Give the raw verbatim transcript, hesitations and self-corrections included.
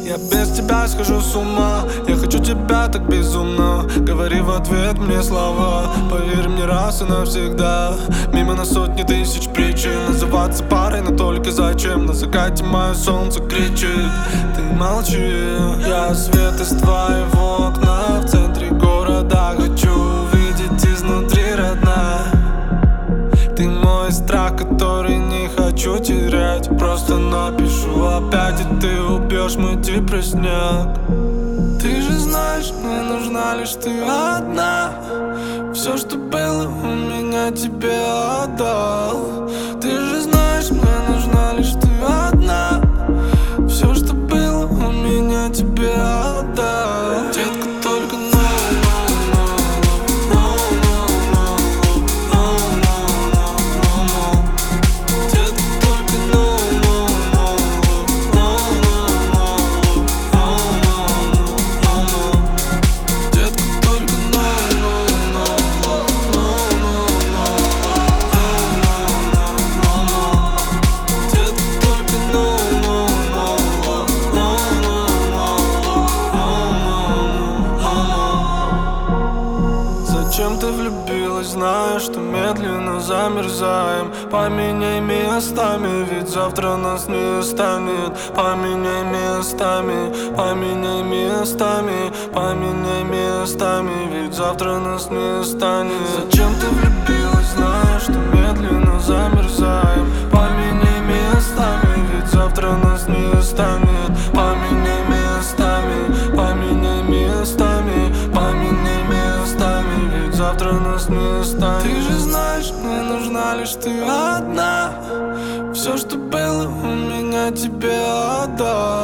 Я без тебя схожу с ума, я хочу тебя так безумно. Говори в ответ мне слова, поверь мне раз и навсегда. Мимо на сотни тысяч причин называться парой, но только зачем? На закате мое солнце кричит, ты молчи. Я свет из твоего окна в центре города хочу увидеть изнутри, родная. Ты мой страх, который не хочу терять. Просто напишу опять, и ты убьешь мой депресняк. Ты же знаешь, мне нужна лишь ты одна. Все, что было у меня, тебе отдал. Ты же знаешь, мне нужна лишь ты одна. Все, что было у меня, тебе отдал. Детка, только зачем ты влюбилась, зная, что медленно замерзаем? Поменяй местами, ведь завтра нас не станет. Поменяй местами, поменяй местами, поменяй местами, ведь завтра нас не станет. Зачем ты влюбилась, зная, что медленно замерзаем? Поменяй местами, ведь завтра нас не станет. Поменяй местами, поменяй местами, поменяй местами, ведь завтра нас не станет. Ты же знаешь, мне нужна лишь ты одна. Все, что было у меня, тебе отдал.